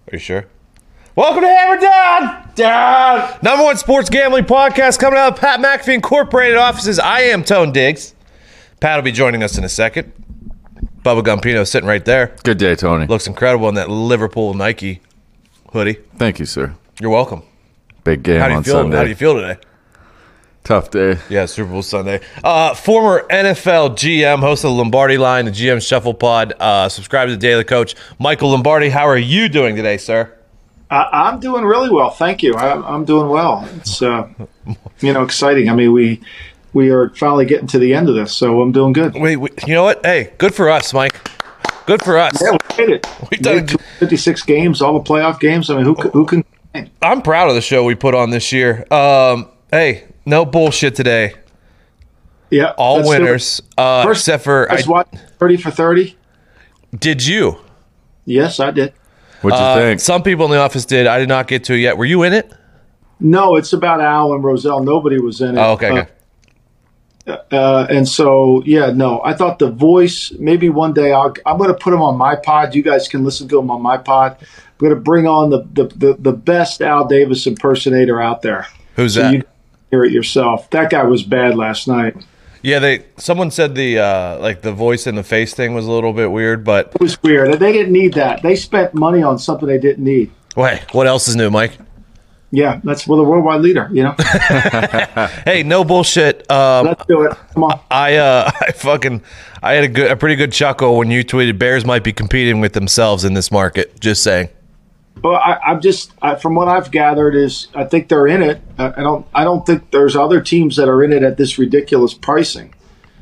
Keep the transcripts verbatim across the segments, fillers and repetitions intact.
Are you sure? Welcome to Hammer Down! Down! Number one sports gambling podcast coming out of Pat McAfee Incorporated offices. I am Tone Diggs. Pat will be joining us in a second. Bubba Gumpino sitting right there. Good day, Tony. Looks incredible in that Liverpool Nike hoodie. Thank you, sir. You're welcome. Big game How do you on feel? Sunday. How do you feel today? Tough day. Yeah, Super Bowl Sunday. Uh, former N F L G M, host of the Lombardi Line, the G M Shuffle Pod. Uh, subscribe to the Daily Coach. Michael Lombardi, how are you doing today, sir? I, I'm doing really well, thank you. I, I'm doing well. It's uh, you know exciting. I mean, we we are finally getting to the end of this, so I'm doing good. Wait, wait you know what? Hey, good for us, Mike. Good for us. Yeah, we made it. We We done. made fifty-six games, all the playoff games. I mean, who c- who can? I'm proud of the show we put on this year. Um, hey, no bullshit today. Yeah, All let's do it. winners, uh, First, except for I, Let's watch thirty for thirty. did you? Yes, I did. What'd you Uh, think? some people in the office did. I did not get to it yet. Were you in it? No, it's about Al and Roselle. Nobody was in it. Oh, okay. okay. Uh, uh, and so, yeah, no, I thought the voice, maybe one day I'll, I'm going to put him on my pod. You guys can listen to him on my pod. I'm going to bring on the, the, the, the best Al Davis impersonator out there. Who's So that? you can hear it yourself. That guy was bad last night. Yeah, they. Someone said the uh, like the voice in the face thing was a little bit weird, but It was weird. They didn't need that. They spent money on something they didn't need. wait, what else is new, Mike? Yeah, that's well, the worldwide leader, you know? Hey, no bullshit. Um, Let's do it. Come on. I uh, I fucking I had a good, a pretty good chuckle when you tweeted Bears might be competing with themselves in this market. Just saying. Well, I, I'm just I, from what I've gathered is I think they're in it. I, I don't I don't think there's other teams that are in it at this ridiculous pricing.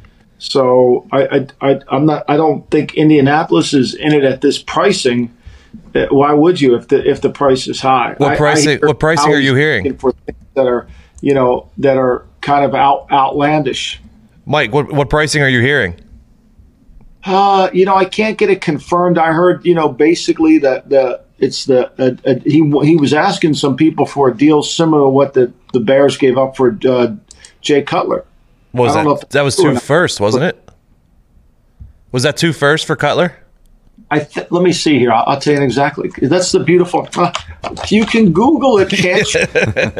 So I, I, I I'm not I don't think Indianapolis is in it at this pricing. Uh, Why would you if the if the price is high? What I- I pricing- hear what pricing are you Howie's hearing? looking for things that are you know that are kind of out outlandish. Mike, what what pricing are you hearing? Uh, you know, I can't get it confirmed. I heard, you know, basically that the it's the uh, uh, he he was asking some people for a deal similar to what the, the Bears gave up for uh, Jay Cutler. What was I don't know that? if That was that's true or two not. first, wasn't it? Was that two first for Cutler? I th- let me see here. I'll, I'll tell you exactly. That's the beautiful. Uh, you can Google it, can't you?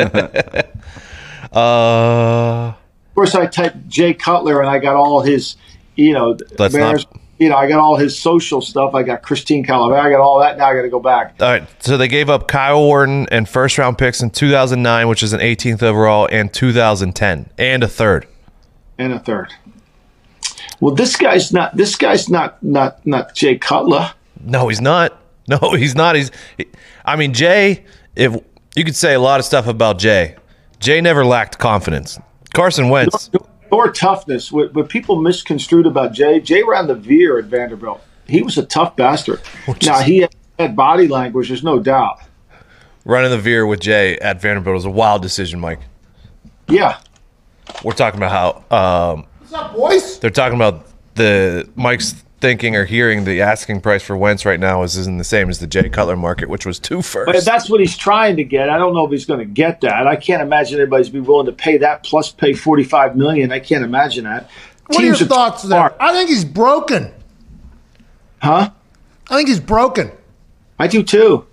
Uh, Of course, I typed Jay Cutler and I got all his, you know, Let's Bears. not- You know, I got all his social stuff. I got Christine Calavera. I got all that. Now I got to go back. all right, so they gave up Kyle Orton and first round picks in two thousand nine, which is an eighteenth overall, and two thousand ten, and a third. And a third. Well, this guy's not. This guy's not. Not. Not Jay Cutler. No, he's not. No, he's not. He's. he- I mean, Jay. If you could say a lot of stuff about Jay, Jay never lacked confidence. Carson Wentz. Or toughness. What, what people misconstrued about Jay. Jay ran the veer at Vanderbilt. He was a tough bastard. Now is- he had body language. There's no doubt. Running the veer with Jay at Vanderbilt was a wild decision, Mike. Yeah. We're talking about how um, What's up, boys? they're talking about the Mike's thinking or hearing the asking price for Wentz right now is isn't the same as the Jay Cutler market, which was two But first. that's what he's trying to get. I don't know if he's going to get that. I can't imagine anybody's be willing to pay that plus pay forty-five million dollars. I can't imagine that. What are your Teams thoughts there? smart. I think he's broken. Huh? I think he's broken. I do too.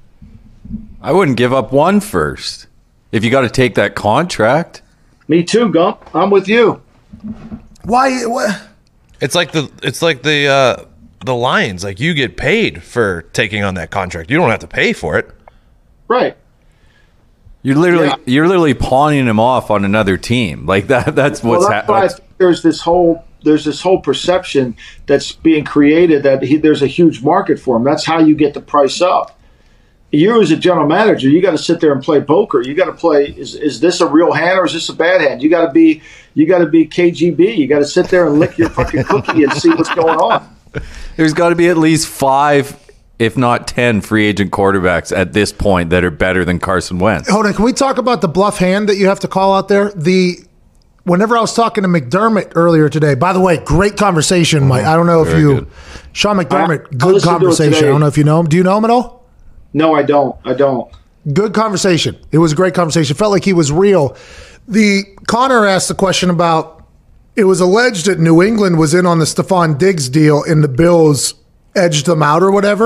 I wouldn't give up one first. If you got to take that contract, Me too, Gump. I'm with you. Why? What? It's like the it's like the uh, the Lions. Like you get paid for taking on that contract. You don't have to pay for it. Right. you're literally Yeah. you're literally pawning him off on another team. Like that. That's what's Well, that's why I happening. think there's this whole there's this whole perception that's being created that he, there's a huge market for him. That's how you get the price up. You as a general manager, you got to sit there and play poker. You got to play. Is is this a real hand or is this a bad hand? You got to be you got to be K G B. You got to sit there and lick your fucking cookie and see what's going on. There's got to be at least five, if not ten, free agent quarterbacks at this point that are better than Carson Wentz. Hold on. Can we talk about the bluff hand that you have to call out there? The whenever I was talking to McDermott earlier today. By the way, great conversation, Mike. I don't know if Very you, good. Sean I- I McDermott. Good listened to it conversation. I today. don't know if you know him. Do you know him at all? No, I don't. I don't. Good conversation. It was a great conversation. Felt like he was real. The Connor asked the question about it was alleged that New England was in on the Stephon Diggs deal and the Bills edged them out or whatever.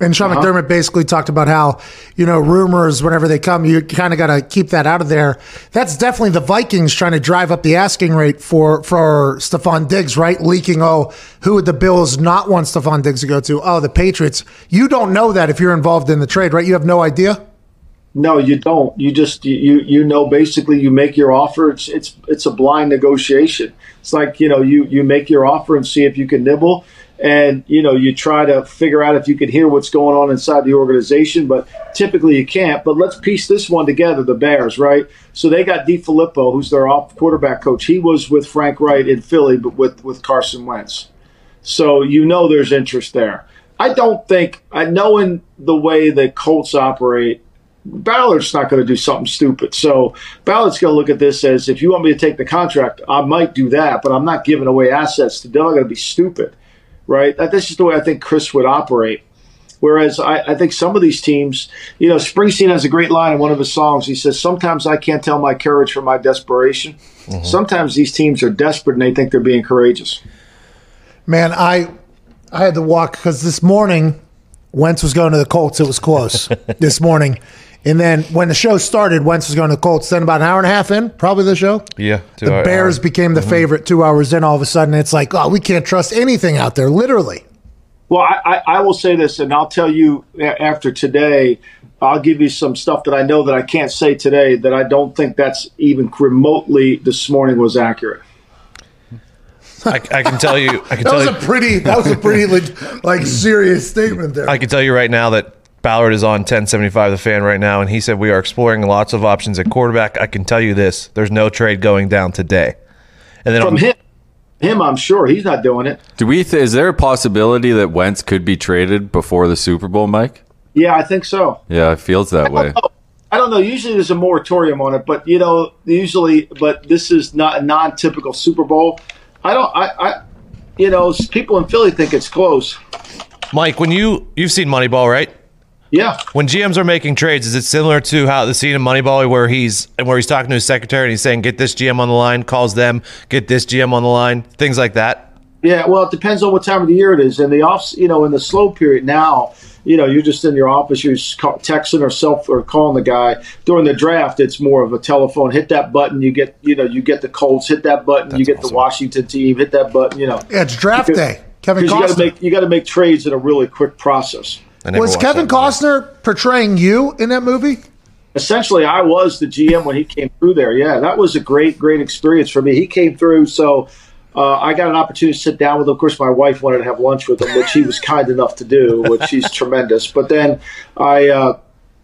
And Sean uh-huh. McDermott basically talked about how, you know, rumors, whenever they come, you kind of got to keep that out of there. That's definitely the Vikings trying to drive up the asking rate for, for Stephon Diggs, right? Leaking, oh, who would the Bills not want Stephon Diggs to go to? Oh, the Patriots. You don't know that if you're involved in the trade, right? You have no idea? No, you don't. You just, you you know, basically you make your offer. It's it's it's a blind negotiation. It's like, you know, you, you make your offer and see if you can nibble. And, you know, you try to figure out if you can hear what's going on inside the organization, but typically you can't. But let's piece this one together, the Bears, right? So they got DeFilippo, who's their off quarterback coach. He was with Frank Wright in Philly, but with, with Carson Wentz. So you know there's interest there. I don't think, I knowing the way the Colts operate, Ballard's not going to do something stupid. So Ballard's going to look at this as, if you want me to take the contract, I might do that, but I'm not giving away assets to them. I'm going to be stupid. Right? That's just the way I think Chris would operate. Whereas I, I think some of these teams, you know, Springsteen has a great line in one of his songs. He says, sometimes I can't tell my courage from my desperation. Mm-hmm. Sometimes these teams are desperate and they think they're being courageous. Man, I I had to walk because this morning, Wentz was going to the Colts. It was close this morning. And then when the show started, Wentz was going to the Colts. Then about an hour and a half in, probably the show. Yeah. The Bears hour. became the mm-hmm. favorite two hours in. All of a sudden, it's like, oh, we can't trust anything out there, literally. Well, I, I, I will say this, and I'll tell you after today, I'll give you some stuff that I know that I can't say today that I don't think that's even remotely this morning was accurate. I, I can tell you. I can that tell was you, a pretty. That was a pretty like serious statement there. I can tell you right now that Ballard is on ten seventy-five The Fan right now, and he said we are exploring lots of options at quarterback. I can tell you this: there's no trade going down today. And then from him, him, I'm sure he's not doing it. Do we? Th- is there a possibility that Wentz could be traded before the Super Bowl, Mike? Yeah, I think so. Yeah, it feels that way. Know. I don't know. Usually there's a moratorium on it, but you know, usually, but this is not a non-typical Super Bowl. I don't. I. I you know, people in Philly think it's close. Mike, when you you've seen Moneyball, right? Yeah. When G Ms are making trades, is it similar to how the scene in Moneyball where he's where he's talking to his secretary and he's saying, "Get this G M on the line," calls them, "Get this G M on the line," things like that? Yeah. Well, it depends on what time of the year it is. In the off, you know, in the slow period now, you know, you're just in your office, you're just call, texting or self or calling the guy. During the draft, it's more of a telephone. Hit that button, you get, you know, you get the Colts. Hit that button, That's you get awesome. The Washington team. Hit that button, you know. Yeah, it's draft because, day. Kevin Costner. You got to make you got to make trades in a really quick process. Was Kevin Costner movie. portraying you in that movie? Essentially, I was the G M when he came through there. Yeah, that was a great, great experience for me. He came through, so uh, I got an opportunity to sit down with him. Of course, my wife wanted to have lunch with him, which he was kind enough to do, which he's tremendous. But then I, uh,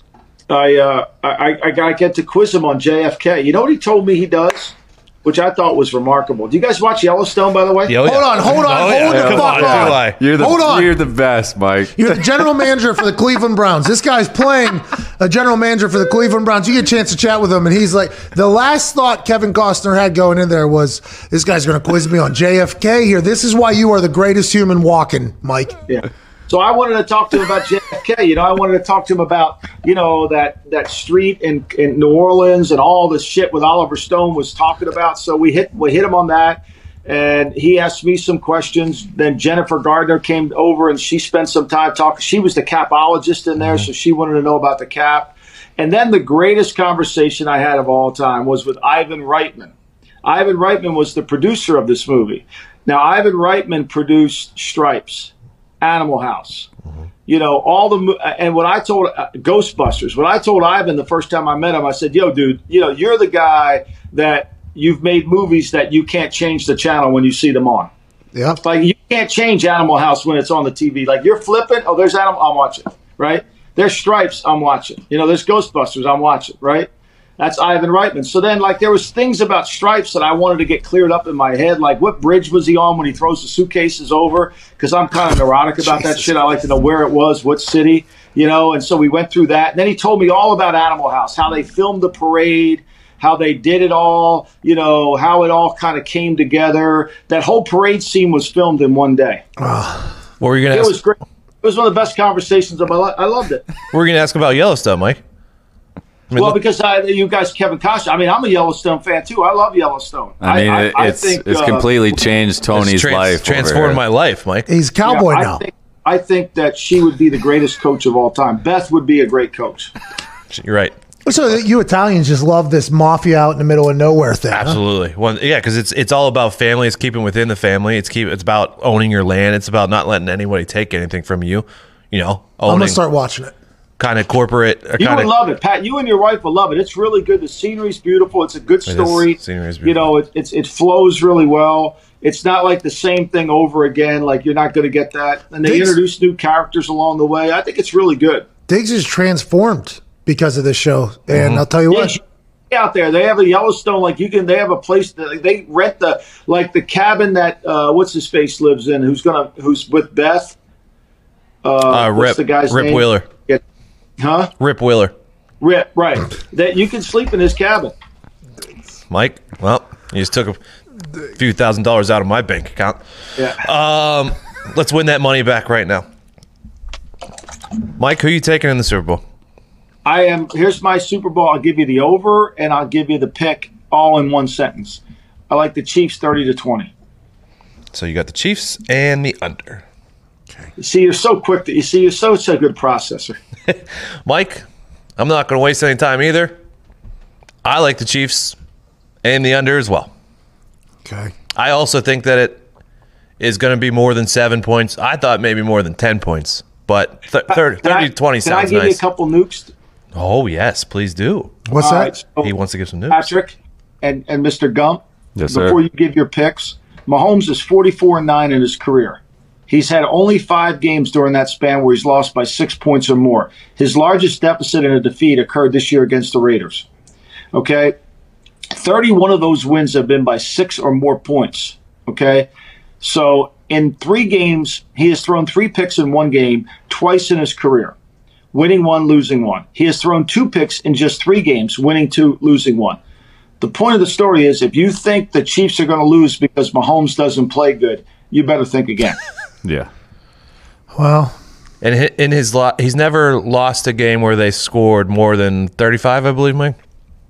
I, uh, I, I, I get to quiz him on J F K. You know what he told me he does? Which I thought was remarkable. Do you guys watch Yellowstone, by the way? Yeah, oh, yeah. Hold on, hold on, oh, hold yeah. the Come fuck on. on. You're the, hold on. You're the best, Mike. You're the general manager for the Cleveland Browns. This guy's playing a general manager for the Cleveland Browns. You get a chance to chat with him, and he's like, the last thought Kevin Costner had going in there was, this guy's going to quiz me on J F K here. This is why you are the greatest human walking, Mike. Yeah. So I wanted to talk to him about J F K. You know, I wanted to talk to him about, you know, that, that street in, in New Orleans and all the shit with Oliver Stone was talking about. So we hit we hit him on that, and he asked me some questions. Then Jennifer Gardner came over, and she spent some time talking. She was the capologist in there, mm-hmm. so she wanted to know about the cap. And then the greatest conversation I had of all time was with Ivan Reitman. Ivan Reitman was the producer of this movie. Now, Ivan Reitman produced Stripes, Animal House, mm-hmm. you know, all the, and what I told uh, Ghostbusters, when I told Ivan the first time I met him, I said, yo, dude, you know, you're the guy that you've made movies that you can't change the channel when you see them on. Yeah. Like, you can't change Animal House when it's on the T V. Like, you're flipping, oh, there's Animal, I'm watching, right? There's Stripes, I'm watching. You know, there's Ghostbusters, I'm watching, right? That's Ivan Reitman. So then, like, there was things about Stripes that I wanted to get cleared up in my head. Like, what bridge was he on when he throws the suitcases over? Because I'm kind of neurotic about that shit. I like to know where it was, what city, you know. And so we went through that. And then he told me all about Animal House, how they filmed the parade, how they did it all, you know, how it all kind of came together. That whole parade scene was filmed in one day. Uh, what were you going to ask? It was great. It was one of the best conversations of my life. I loved it. What were you going to ask about Yellowstone, Mike? I mean, well, because I, you guys, Kevin Costner. I mean, I'm a Yellowstone fan too. I love Yellowstone. I mean, I, I, it's I think, it's uh, completely changed Tony's trans- life. Transformed my life, Mike. He's a cowboy yeah, I now. Think, I think that she would be the greatest coach of all time. Beth would be a great coach. You're right. So you Italians just love this mafia out in the middle of nowhere thing. Huh? Absolutely. Well, yeah, because it's it's all about family. It's keeping within the family. It's keep. It's about owning your land. It's about not letting anybody take anything from you. You know, owning I'm gonna start watching it. Kind of corporate. You kinda, would love it, Pat. You and your wife will love it. It's really good. The scenery's beautiful. It's a good story. Scenery's beautiful. You know, it, it's it flows really well. It's not like the same thing over again. Like you're not going to get that. And they Diggs, introduce new characters along the way. I think it's really good. Diggs is transformed because of this show, and Mm-hmm. I'll tell you what. Yeah, out there, they have a Yellowstone. Like you can, they have a place that they rent the like the cabin that uh, what's his face lives in. Who's gonna who's with Beth? Uh, uh, what's Rip, the guy's Rip name? Wheeler. Yeah. Huh? Rip Wheeler. Rip, right. That you can sleep in his cabin. Mike, well, you just took a few thousand dollars out of my bank account. Yeah. Um, let's win that money back right now. Mike, who are you taking in the Super Bowl? I am. Here's my Super Bowl. I'll give you the over, and I'll give you the pick all in one sentence. I like the Chiefs thirty to twenty. So you got the Chiefs and the under. You see, you're so quick that you see you're so such a good processor. Mike, I'm not going to waste any time either. I like the Chiefs and the under as well. Okay. I also think that it is going to be more than seven points. I thought maybe more than ten points, but th- thirty, Can I- thirty to twenty Can I sounds give you nice. a couple nukes? Oh, yes, please do. What's All that? right, so He wants to give some news. Patrick and, and Mister Gump, Yes, sir. before you give your picks, Mahomes is forty-four and nine in his career. He's had only five games during that span where he's lost by six points or more. His largest deficit in a defeat occurred this year against the Raiders. Okay? thirty-one of those wins have been by six or more points. Okay? So in three games, he has thrown three picks in one game, twice in his career. Winning one, losing one. He has thrown two picks in just three games, winning two, losing one. The point of the story is if you think the Chiefs are going to lose because Mahomes doesn't play good, you better think again. Yeah. Well, And hi- in his lo- he's never lost a game where they scored more than thirty-five, I believe, Mike.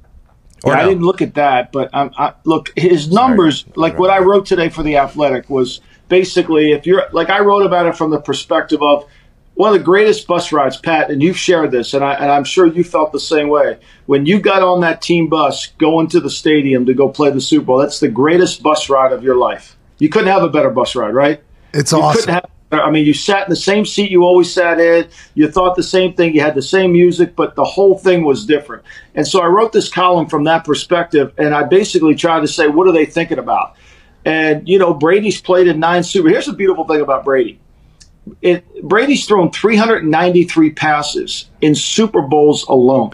Or I no? didn't look at that, but um, I, look, his numbers, like what I wrote today for The Athletic, was basically if you're like I wrote about it from the perspective of one of the greatest bus rides, Pat, and you've shared this, and, I, and I'm sure you felt the same way. When you got on that team bus going to the stadium to go play the Super Bowl, that's the greatest bus ride of your life. You couldn't have a better bus ride, right? it's You awesome. couldn't have. I mean, you sat in the same seat you always sat in. You thought the same thing. You had the same music, but the whole thing was different. And so I wrote this column from that perspective, and I basically tried to say, what are they thinking about? And, you know, Brady's played in nine Super. Here's the beautiful thing about Brady. It, Brady's thrown three hundred ninety-three passes in Super Bowls alone.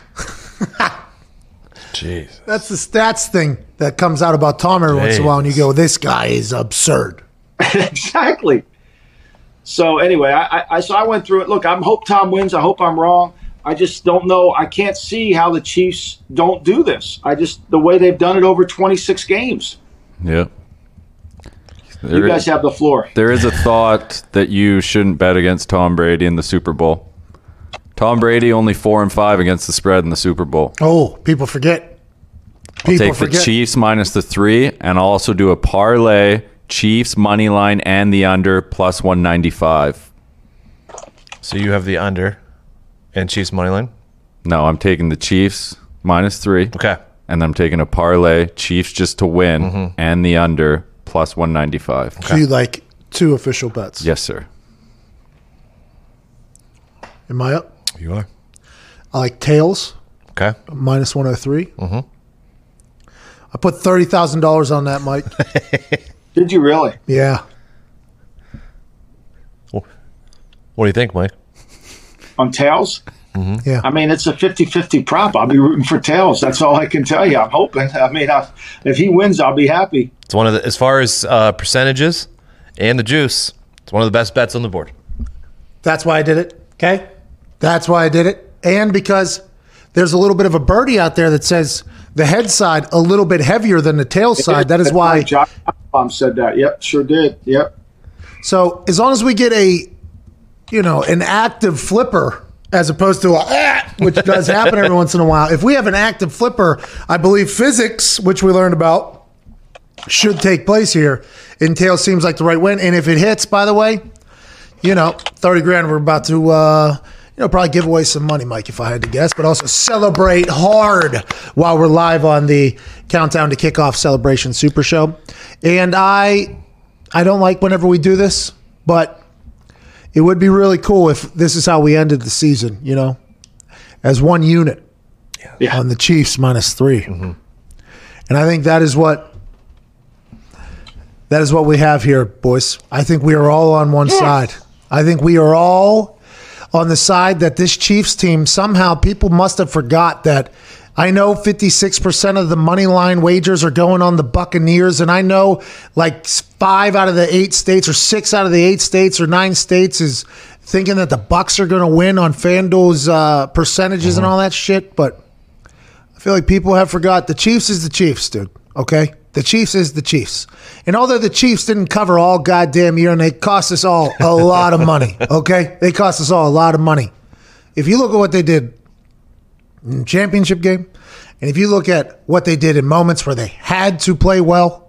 Jeez. That's the stats thing that comes out about Tom every once in a while, and you go, "This guy is absurd." Exactly. So anyway, I, I, I so I went through it. Look, I hope Tom wins. I hope I'm wrong. I just don't know. I can't see how the Chiefs don't do this. I just the way they've done it over twenty-six games. Yeah. You There guys is, have the floor. there is a thought that you shouldn't bet against Tom Brady in the Super Bowl. Tom Brady only four and five against the spread in the Super Bowl. Oh, people forget. I'll People take forget. the Chiefs minus the three, and I'll also do a parlay Chiefs money line and the under plus one ninety-five. So you have the under and Chiefs money line? No, I'm taking the Chiefs minus three, Okay. and I'm taking a parlay Chiefs just to win Mm-hmm. and the under plus one ninety-five. So you like two official bets? Yes, sir. Am I up? You are. I like tails Okay. minus one hundred three. Mm-hmm. I put thirty thousand dollars on that, Mike. Did you really? Yeah. What do you think, Mike? On tails? Yeah. I mean, it's a fifty-fifty prop. I'll be rooting for tails. That's all I can tell you. I'm hoping. I mean, I, if he wins, I'll be happy. It's one of the, as far as uh, percentages and the juice, it's one of the best bets on the board. That's why I did it. Okay. That's why I did it. And because there's a little bit of a birdie out there that says the head side a little bit heavier than the tail side. That is why. John Mom said that. Yep, sure did. Yep. So as long as we get a, you know, an active flipper as opposed to a, ah, which does happen every once in a while. If we have an active flipper, I believe physics, which we learned about, should take place here. And tail seems like the right win. And if it hits, by the way, you know, thirty grand. We're about to, uh, you know, probably give away some money, Mike, if I had to guess, but also celebrate hard while we're live on the Countdown to Kickoff Celebration Super Show. And I, I don't like whenever we do this, but it would be really cool if this is how we ended the season, you know, as one unit Yeah. on the Chiefs minus three. Mm-hmm. And I think that is what that is what we have here, boys. I think we are all on one Yes. side. I think we are all on the side that this Chiefs team, somehow people must have forgot that. I know fifty-six percent of the money line wagers are going on the Buccaneers, and I know like five out of the eight states or six out of the eight states or nine states is thinking that the Bucs are going to win on FanDuel's uh, percentages mm-hmm. and all that shit, but I feel like people have forgot the Chiefs is the Chiefs, dude, okay? The Chiefs is the Chiefs. And although the Chiefs didn't cover all goddamn year, and they cost us all a lot of money, okay? They cost us all a lot of money. If you look at what they did in the championship game, and if you look at what they did in moments where they had to play well,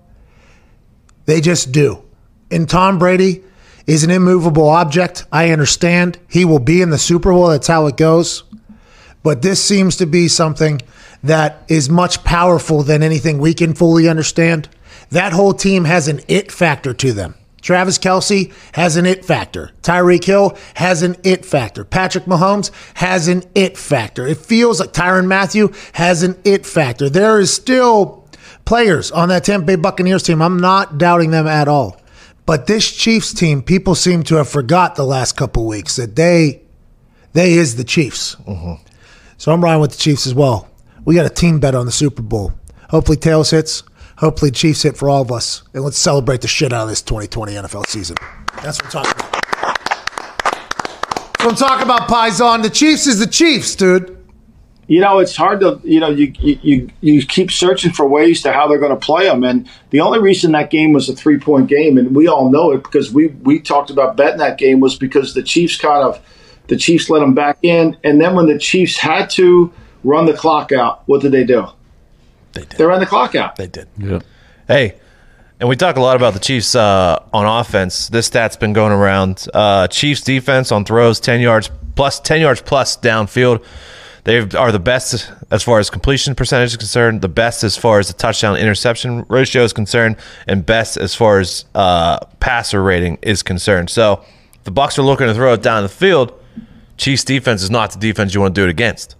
they just do. And Tom Brady is an immovable object. I understand. He will be in the Super Bowl. That's how it goes. But this seems to be something that is much powerful than anything we can fully understand. That whole team has an it factor to them. Travis Kelce has an it factor. Tyreek Hill has an it factor. Patrick Mahomes has an it factor. It feels like Tyrann Mathieu has an it factor. There is still players on that Tampa Bay Buccaneers team. I'm not doubting them at all. But this Chiefs team, people seem to have forgot the last couple weeks that they, they is the Chiefs. Mm-hmm. So I'm riding with the Chiefs as well. We got a team bet on the Super Bowl. Hopefully Tails hits. Hopefully Chiefs hit for all of us. And let's celebrate the shit out of this twenty twenty N F L season. That's what I'm talking about. That's what I'm talking about, Paisan. The Chiefs is the Chiefs, dude. You know, it's hard to, you know, you you you keep searching for ways to how they're going to play them. And the only reason that game was a three-point game, and we all know it because we, we talked about betting that game, was because the Chiefs kind of, the Chiefs let them back in. And then when the Chiefs had to run the clock out, what did they do? They did. They ran the clock out. They did. Yeah. Hey, and we talk a lot about the Chiefs uh, on offense. This stat's been going around. Uh, Chiefs defense on throws, ten yards plus, ten yards plus downfield. They are the best as far as completion percentage is concerned, the best as far as the touchdown interception ratio is concerned, and best as far as uh, passer rating is concerned. So if the Bucs are looking to throw it down the field, Chiefs defense is not the defense you want to do it against.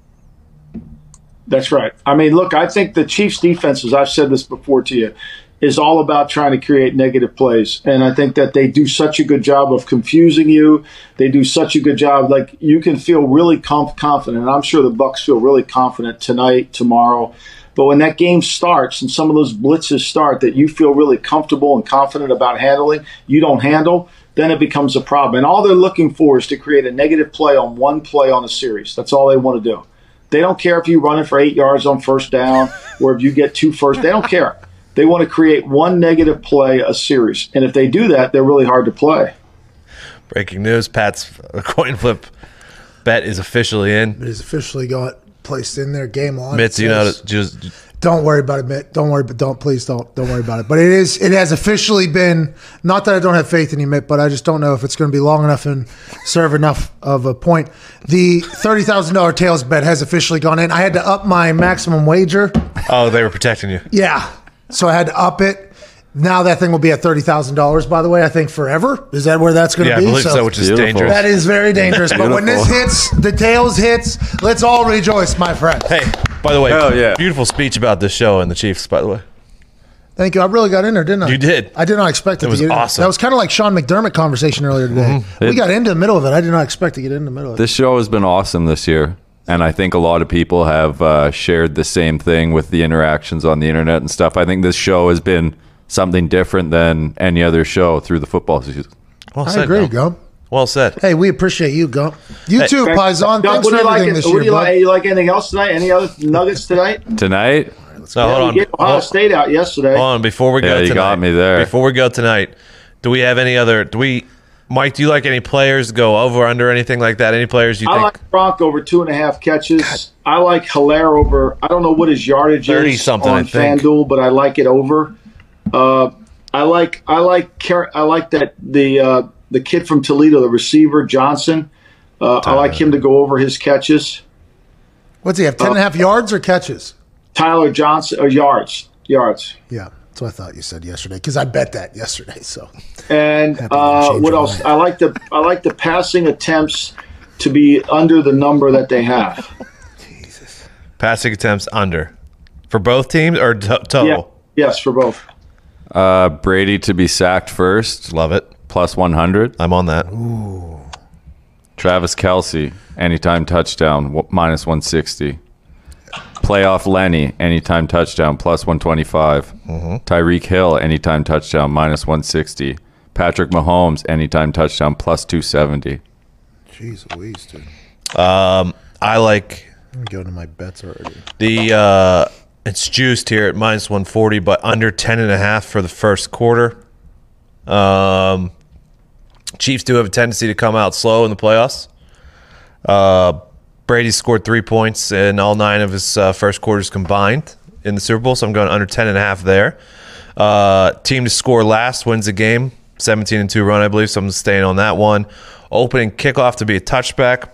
That's right. I mean, look, I think the Chiefs defense, as I've said this before to you, is all about trying to create negative plays. And I think that they do such a good job of confusing you. They do such a good job. Like, you can feel really conf- confident. And I'm sure the Bucs feel really confident tonight, tomorrow. But when that game starts and some of those blitzes start that you feel really comfortable and confident about handling, you don't handle, then it becomes a problem. And all they're looking for is to create a negative play on one play on a series. That's all they want to do. They don't care if you run it for eight yards on first down or if you get two first. They don't care. They want to create one negative play a series. And if they do that, they're really hard to play. Breaking news, Pat's coin flip bet is officially in. It is officially got placed in there. Game on. Mitz, you know, just don't worry about it, Mitt. Don't worry, but don't please don't don't worry about it. But it is it has officially been, not that I don't have faith in you, Mitt, but I just don't know if it's going to be long enough and serve enough of a point. The thirty thousand dollar tails bet has officially gone in. I had to up my maximum wager. Oh, they were protecting you. Yeah. So I had to up it. Now that thing will be at thirty thousand dollars, by the way, I think forever. Is that where that's going to yeah, be? I believe so, so, which is Beautiful. dangerous. That is very dangerous. But when this hits, the tails hits, let's all rejoice, my friend. Hey, by the way, Hell yeah. beautiful speech about this show and the Chiefs, by the way. Thank you. I really got in there, didn't I? You did. I did not expect it, It was to get in. awesome. That was kind of like Sean McDermott conversation earlier today. Mm-hmm. We It- got into the middle of it. I did not expect to get in the middle of it. This show has been awesome this year. And I think a lot of people have uh, shared the same thing with the interactions on the internet and stuff. I think this show has been something different than any other show through the football season. Well I said, agree, Gump. Gump. Well said. Hey, we appreciate you, Gump. You Hey, too, Okay. Paisan. Doug, Thanks what for do you like? everything this What year, do you bud. like? You like anything else tonight? Any other nuggets tonight? Tonight, No, hold on. We get Ohio Hold, State out yesterday. hold on. Before we go Yeah, you tonight. got me there. Before we go tonight, do we have any other, do we, Mike, do you like any players to go over, under, anything like that? Any players you I think? like Gronk over two and a half catches. I like Hilaire over, I don't know what his yardage thirty is something, on I think. FanDuel, but I like it over. Uh, I like I like Car- I like that the uh, the kid from Toledo, the receiver, Johnson. Uh, I like him to go over his catches. What's he have, ten and a half yards or catches? Tyler Johnson, or yards. Yards. Yeah, that's what I thought you said yesterday, because I bet that yesterday. So, And Happy to uh, change what your else? mind. I like the I like the passing attempts to be under the number that they have. Passing attempts under. For both teams or t- total? Yeah. Yes, for both. Uh, Brady to be sacked first, Love it. plus one hundred. I'm on that. Travis Kelce, anytime touchdown, w- minus one sixty. Playoff Lenny, anytime touchdown, plus one twenty-five. Mm-hmm. Tyreek Hill, anytime touchdown, minus one sixty. Patrick Mahomes, anytime touchdown, plus two seventy. jeez Louise, dude. Um, I like I'm going to my bets already. the uh, it's juiced here at minus one forty, but under ten and a half for the first quarter. Um, Chiefs do have a tendency to come out slow in the playoffs. Uh, Brady scored three points in all nine of his uh, first quarters combined in the Super Bowl, so I'm going under ten and a half there. Uh, team to score last wins the game, seventeen and two run, I believe, so I'm staying on that one. Opening kickoff to be a touchback.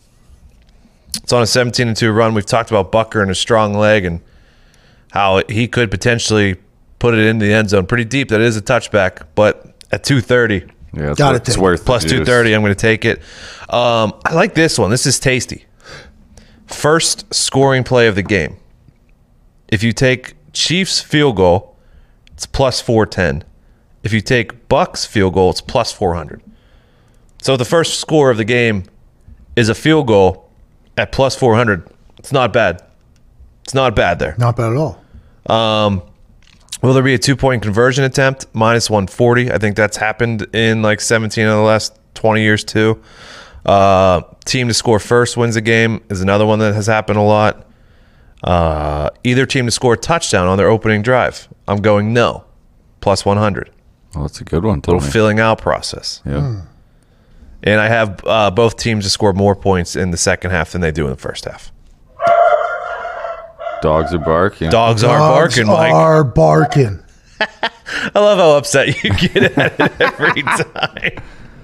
It's on a seventeen and two run. We've talked about Bucker and a strong leg and how he could potentially put it into the end zone pretty deep. That is a touchback, but at two thirty, Yeah, it's, Gotta worth, it's take it. worth the plus juice. two thirty, I'm going to take it. Um, I like this one. This is tasty. First scoring play of the game. If you take Chiefs field goal, it's plus four ten. If you take Bucks field goal, it's plus four hundred. So the first score of the game is a field goal at plus four hundred. It's not bad. It's not bad there. Not bad at all. Um, will there be a two-point conversion attempt? Minus one forty. I think that's happened in like seventeen of the last twenty years too. Uh, team to score first wins the game is another one that has happened a lot. Uh, either team to score a touchdown on their opening drive. I'm going no. Plus one hundred. Oh, that's a good one, Little Tony. filling out process. Yeah. And I have uh, both teams to score more points in the second half than they do in the first half. Dogs are barking. Dogs are Dogs barking, Mike. are barking. I love how upset you get at it every time.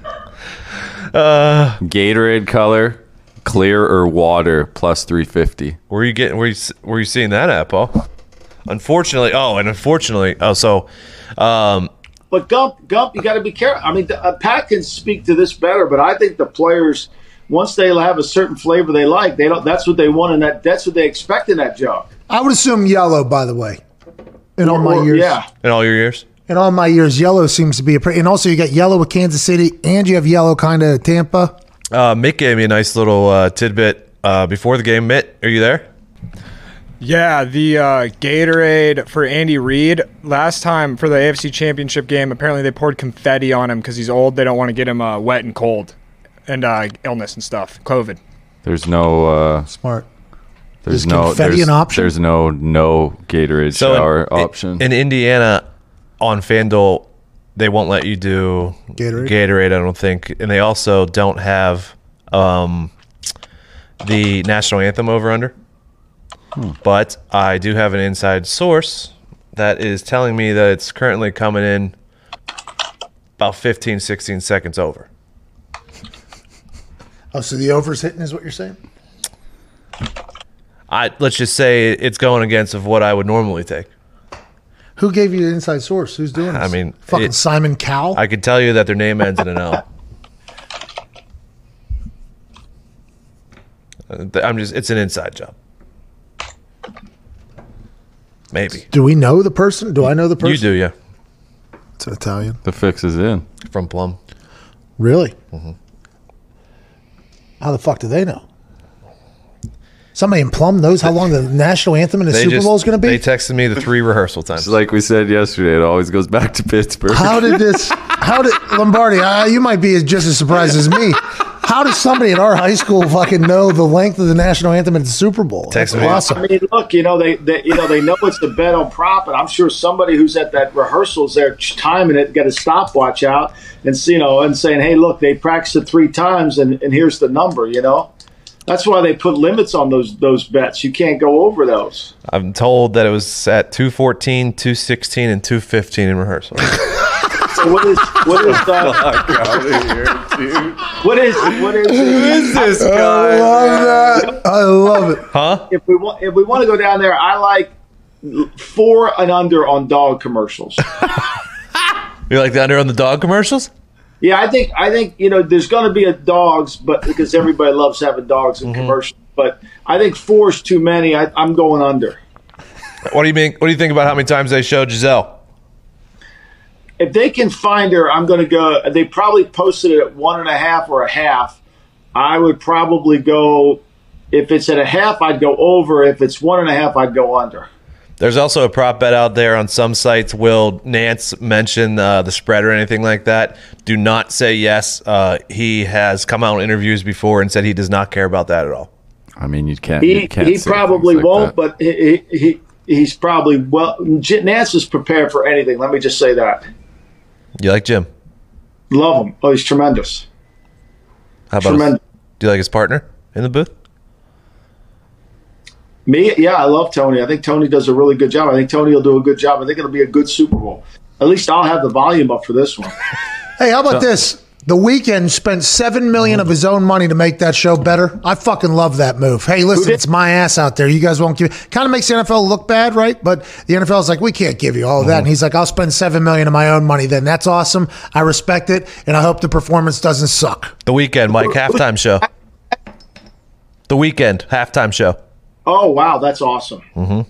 Gatorade color, clear or water, plus three fifty. Where are you getting? Where you where you seeing that at, Paul? Unfortunately, oh, and unfortunately, oh, so um, But Gump, Gump, you got to be careful. I mean, the, uh, Pat can speak to this better, but I think the players, once they have a certain flavor they like, they don't. That's what they want, and that that's what they expect in that jug. I would assume yellow, by the way. In all my Or- years, yeah. in all your years, in all my years, yellow seems to be a pretty. And also, you got yellow with Kansas City, and you have yellow kind of Tampa. uh, Mick gave me a nice little uh, tidbit uh, before the game. Mitt, are you there? Yeah, the uh, Gatorade for Andy Reid. Last time for the A F C Championship game, apparently they poured confetti on him because he's old. They don't want to get him uh, wet and cold and uh, illness and stuff, COVID. There's no. Uh, Smart. there's Is no. confetti There's, an option? there's no no Gatorade So shower in, option. in Indiana, on FanDuel, they won't let you do Gatorade? Gatorade, I don't think, and they also don't have um, the national anthem over under. But I do have an inside source that is telling me that it's currently coming in about fifteen, sixteen seconds over. Oh, so the over's hitting is what you're saying? I let's just say it's going against of what I would normally take. Who gave you the inside source? Who's doing this? I mean, fucking it- Simon Cowell. I can tell you that their name ends in an L. Uh, I'm just it's an inside job. Maybe. do we know the person? Do I know the person? You do, yeah. It's an Italian. the fix is in. From Plum. Really? Mm-hmm. How the fuck do they know? Somebody in Plum knows how long the national anthem in the They Super just- Bowl is going to They be? texted me the three rehearsal times. It's like we said yesterday. It always goes back to Pittsburgh. How did this? How did Lombardi? Uh, you might be as- just as surprised as me. How does somebody in our high school fucking know the length of the national anthem at the Super Bowl? That's Text me. awesome. I mean, look, you know they, they you know they know it's the bet on prop, and I'm sure somebody who's at that rehearsals there timing it, got a stopwatch out, and you know, and saying, hey, look, they practiced it three times, and, and here's the number. You know, that's why they put limits on those those bets. You can't go over those. I'm told that it was at two fourteen, two sixteen, and two fifteen in rehearsal. So what is what is uh, what is what is Who is this guy? I love that. I love it. Huh? if we want if we want to go down there? I like four and under on dog commercials. You like the under on the dog commercials? Yeah, I think I think you know there's going to be a dogs, but because everybody loves having dogs in Mm-hmm. commercials. But I think four is too many. I, I'm going under. What do you mean? What do you think about how many times they showed Giselle? If they can find her, I'm going to go. They probably posted it at one and a half or a half. I would probably go. If it's at a half, I'd go over. If it's one and a half, I'd go under. There's also a prop bet out there on some sites. Will Nance mention uh, the spread or anything like that? Do not say yes. Uh, he has come out in interviews before and said he does not care about that at all. I mean, you can't. He you can't he say probably things like won't, that. but he, he he's probably well. Nance is prepared for anything. Let me just say that. You like Jim? Love him. Oh, he's tremendous. How about Tremendous. his, do you like his partner in the booth? Me, yeah, I love Tony. I think Tony does a really good job. I think Tony will do a good job. I think it'll be a good Super Bowl. At least I'll have the volume up for this one. Hey, how about this? The Weeknd spent seven million of his own money to make that show better. I fucking love that move. Hey, listen, did? it's my ass out there. You guys won't give. Kind of makes the N F L look bad, right? But the N F L is like, we can't give you all of that. And he's like, I'll spend seven million of my own money. Then that's awesome. I respect it, and I hope the performance doesn't suck. The Weekend, Mike, halftime show. The Weekend, halftime show. Oh, wow, that's awesome.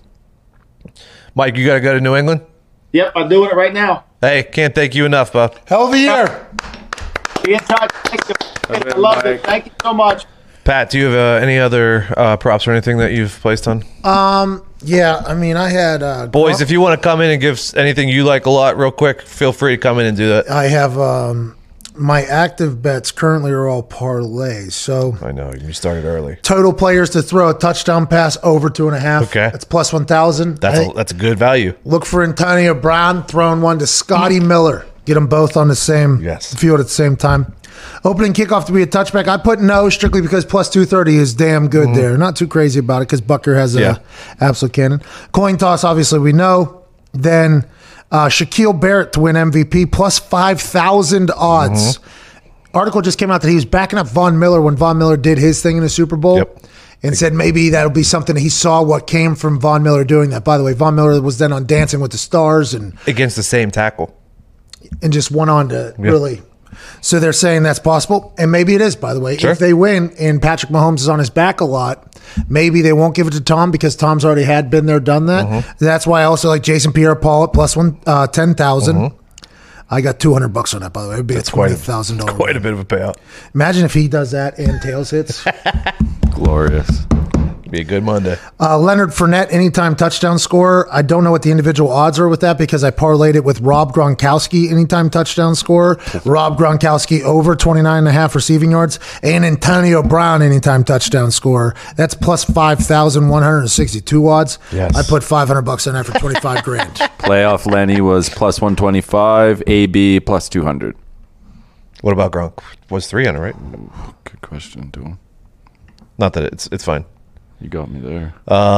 Mike, you got to go to New England? Yep, I'm doing it right now. Hey, can't thank you enough, bub. Hell of a year. Be in touch. Thank you. I love it. Thank you so much. Pat, do you have uh, any other uh, props or anything that you've placed on? Yeah, I mean, I had uh, Boys, if you want to come in and give s- anything you like a lot real quick, feel free to come in and do that. I have um, my active bets currently are all parlays. So I know, you started early. total players to throw a touchdown pass over two and a half. Okay. That's plus one thousand. That's a, that's a good value. Look for Antonio Brown throwing one to Scotty Miller. Get them both on the same Yes. field at the same time. Opening kickoff to be a touchback. I put no strictly because plus two thirty is damn good there. Not too crazy about it because Bucker has a Yeah. absolute cannon. Coin toss, obviously, we know. Then uh, Shaquille Barrett to win M V P plus five thousand odds. Article just came out that he was backing up Von Miller when Von Miller did his thing in the Super Bowl. Yep. And said maybe that'll be something he saw what came from Von Miller doing that. By the way, Von Miller was then on Dancing with the Stars and Against the same tackle. and just went on to really. So they're saying that's possible, and maybe it is. By the way, Sure. if they win and Patrick Mahomes is on his back a lot, maybe they won't give it to Tom because Tom's already had been there, done that. Mm-hmm. That's why I also like Jason Pierre-Paul at plus one uh, ten thousand. I got two hundred bucks on that. By the way, it'd be That's a quite twenty a, thousand dollars. quite a bit of a payout. Imagine if he does that and tails hits. Glorious. Be a good Monday. Uh, Leonard Fournette, anytime touchdown scorer. I don't know what the individual odds are with that because I parlayed it with Rob Gronkowski, anytime touchdown scorer. Rob Gronkowski over twenty-nine and a half receiving yards. And Antonio Brown, anytime touchdown scorer. That's plus five thousand one hundred sixty-two odds. Yes. I put five hundred bucks on that for twenty-five grand. Playoff Lenny was plus one twenty-five. A B plus two hundred. What about Gronk? Was three hundred, right? Good question, too. Not that it's it's fine. You got me there.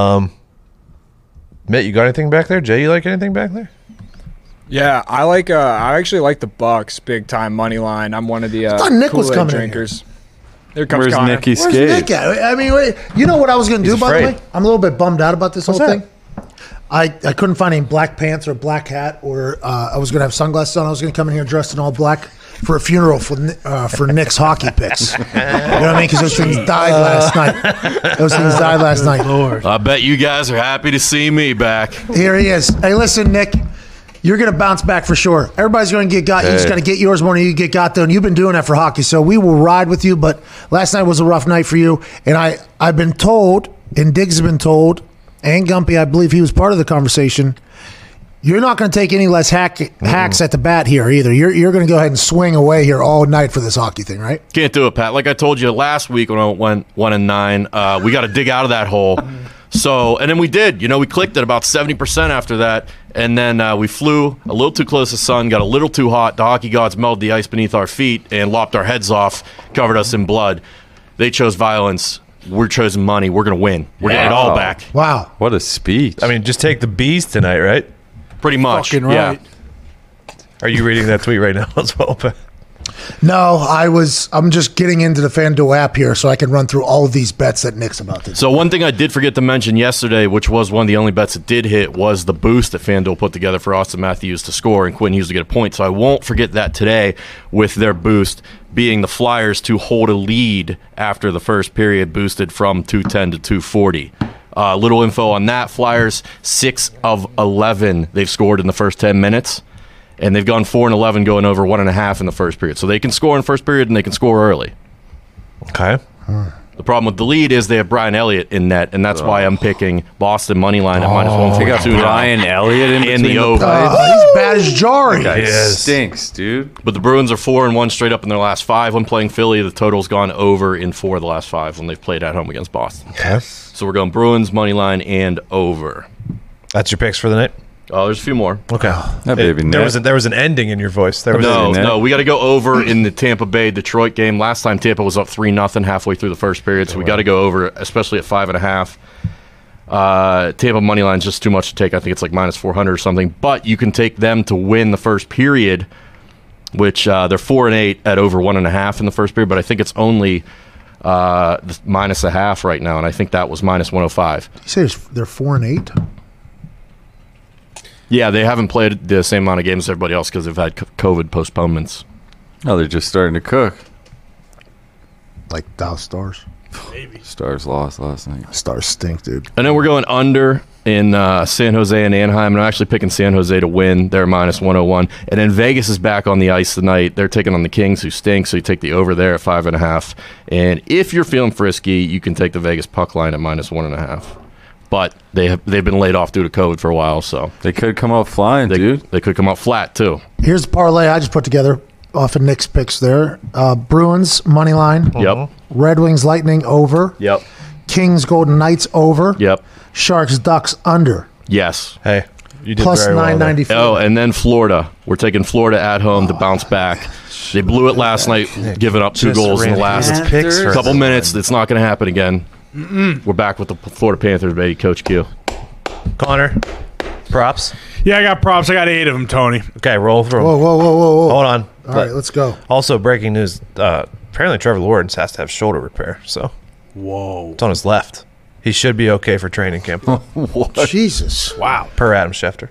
Mitt, you got anything back there? Jay, you like anything back there? Yeah, I like. Uh, I actually like the Bucks big time money line. I'm one of the uh, thought Nick was Kool-Aid coming in drinkers. Here comes Where's Connor. Nicky Where's Skate? Nick at? I mean, wait, you know what I was going to do, He's by the afraid. way? I'm a little bit bummed out about this What's whole that? thing. I, I couldn't find any black pants or black hat, or uh, I was going to have sunglasses on. I was going to come in here dressed in all black for a funeral for Ni- uh, for Nick's hockey picks. You know what I mean? Because those things died last night. Those things died last night. I bet you guys are happy to see me back. Here he is. Hey, listen, Nick. You're going to bounce back for sure. Everybody's going to get got. You just Hey. got to get yours more than you get got, though. And you've been doing that for hockey. So we will ride with you. But last night was a rough night for you. And I, I've been told, and Diggs has been told, and Gumpy, I believe he was part of the conversation, you're not going to take any less hack, hacks at the bat here either. You're, you're going to go ahead and swing away here all night for this hockey thing, right? Can't do it, Pat. Like I told you last week when I went one and nine, uh, we got to dig out of that hole. So, and then we did. You know, we clicked at about seventy percent after that, and then uh, we flew a little too close to the sun, got a little too hot. The hockey gods melted the ice beneath our feet and lopped our heads off, covered us in blood. They chose violence. We're choosing money. We're going to win. We're getting it all Wow. back. Wow. What a speech. I mean, just take the bees tonight, right? Pretty much. Fucking Yeah. right. Are you reading that tweet right now as well? No, I was. I'm just getting into the FanDuel app here so I can run through all of these bets that Nick's about to do. So one thing I did forget to mention yesterday, which was one of the only bets that did hit, was the boost that FanDuel put together for Austin Matthews to score and Quinn Hughes to get a point. So I won't forget that today with their boost being the Flyers to hold a lead after the first period, boosted from two ten to two forty. Uh, little info on that. Flyers, six of eleven they've scored in the first ten minutes. And they've gone four and eleven, going over one and a half in the first period. So they can score in the first period and they can score early. Okay. The problem with the lead is they have Brian Elliott in net, and that's oh. why I'm picking Boston money line at oh. minus one forty-two. Brian Elliott in, in the over. Uh, he's bad as Jari. Guy stinks, dude. But the Bruins are four and one straight up in their last five when playing Philly. The total's gone over in four of the last five when they've played at home against Boston. Okay. So we're going Bruins money line and over. That's your picks for the night? Oh, there's a few more. Okay. That baby it, there was a, there was an ending in your voice. There was no, a, no. We got to go over in the Tampa Bay Detroit game. Last time Tampa was up three nothing halfway through the first period, so we got to go over, especially at five and a half. Uh, Tampa money line is just too much to take. I think it's like minus four hundred or something. But you can take them to win the first period, which uh, they're four and eight at over one and a half in the first period. But I think it's only uh, minus a half right now, and I think that was minus one hundred five. You say they're four and eight. Yeah, they haven't played the same amount of games as everybody else because they've had COVID postponements. Oh, they're just starting to cook. Like Dallas Stars. Maybe. Stars lost last night. Stars stink, dude. And then we're going under in uh, San Jose and Anaheim, and I'm actually picking San Jose to win. They're minus one oh one. And then Vegas is back on the ice tonight. They're taking on the Kings, who stink, so you take the over there at five and a half. And if you're feeling frisky, you can take the Vegas puck line at minus one and a half. But they have they've been laid off due to COVID for a while, so they could come out flying, they, dude. They could come out flat too. Here's the parlay I just put together off of Nick's picks there. Uh, Bruins money line. Yep. Red Wings Lightning over. Yep. Kings Golden Knights over. Yep. Sharks Ducks under. Yes. Hey, you did plus very well nine ninety four. Oh, and then Florida. We're taking Florida at home to bounce back. They blew it last night, giving up two Just goals in the last picks couple minutes. It's not going to happen again. Mm-mm. We're back with the Florida Panthers, baby. Coach Q. Connor, props? Yeah, I got props. I got eight of them, Tony. Okay, roll through. Whoa, whoa, whoa, whoa, whoa. Hold on. All right, let's go. Also, breaking news. Uh, apparently, Trevor Lawrence has to have shoulder repair, so Whoa. it's on his left. He should be okay for training camp. What? Jesus. Wow. Per Adam Schefter.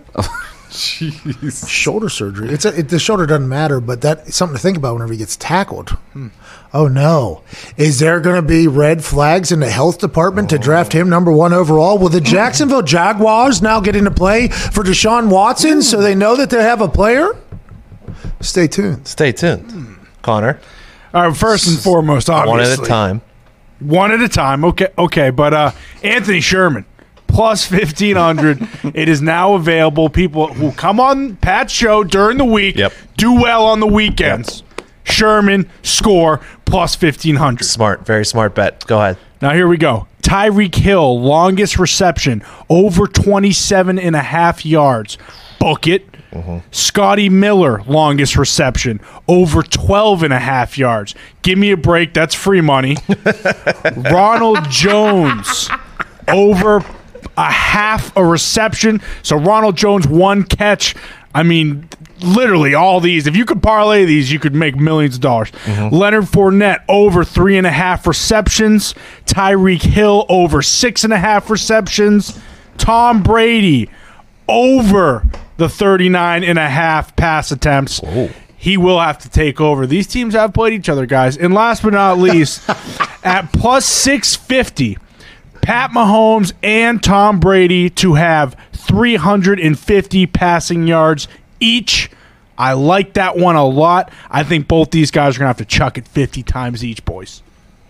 Jeez. Shoulder surgery. It's a, it, the shoulder doesn't matter, but that's something to think about whenever he gets tackled. Hmm. Oh, no. Is there going to be red flags in the health department to draft him number one overall? Will the Jacksonville Jaguars now get into play for Deshaun Watson so they know that they have a player? Stay tuned. Stay tuned. Connor. All right, first and foremost, obviously. One at a time. One at a time. Okay, okay. But uh, Anthony Sherman, plus fifteen hundred. It is now available. People who come on Pat's show during the week Yep. do well on the weekends. Yep. Sherman, score, plus fifteen hundred. Smart. Very smart bet. Go ahead. Now here we go. Tyreek Hill, longest reception, over twenty-seven and a half yards. Book it. Mm-hmm. Scotty Miller, longest reception, over twelve and a half yards. Give me a break. That's free money. Ronald Jones, over a half a reception. So Ronald Jones, one catch. I mean, literally all these. If you could parlay these, you could make millions of dollars. Mm-hmm. Leonard Fournette, over three and a half receptions. Tyreek Hill, over six and a half receptions. Tom Brady, over the thirty-nine and a half pass attempts. Whoa. He will have to take over. These teams have played each other, guys. And last but not least, at plus six fifty, Pat Mahomes and Tom Brady to have three hundred fifty passing yards each. I like that one a lot. I think both these guys are going to have to chuck it fifty times each, boys.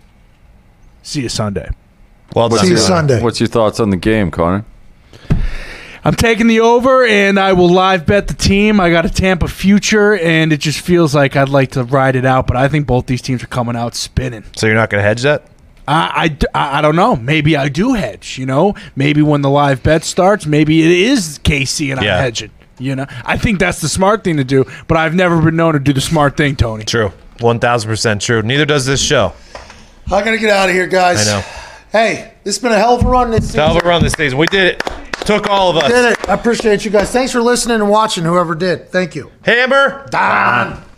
See you Sunday. Well done. See you Sunday. What's your thoughts on the game, Connor? I'm taking the over, and I will live bet the team. I got a Tampa future, and it just feels like I'd like to ride it out, but I think both these teams are coming out spinning. So you're not going to hedge that? I, I, I don't know. Maybe I do hedge, you know? Maybe when the live bet starts, maybe it is K C and yeah. I'm hedging. You know, I think that's the smart thing to do, but I've never been known to do the smart thing, Tony. True. one thousand percent true. Neither does this show. I got to get out of here, guys. I know. Hey, this has been a hell of a run this season. Hell of a run this season. We did it. Took all of us. Did it. I appreciate you guys. Thanks for listening and watching, whoever did. Thank you. Hammer. Don.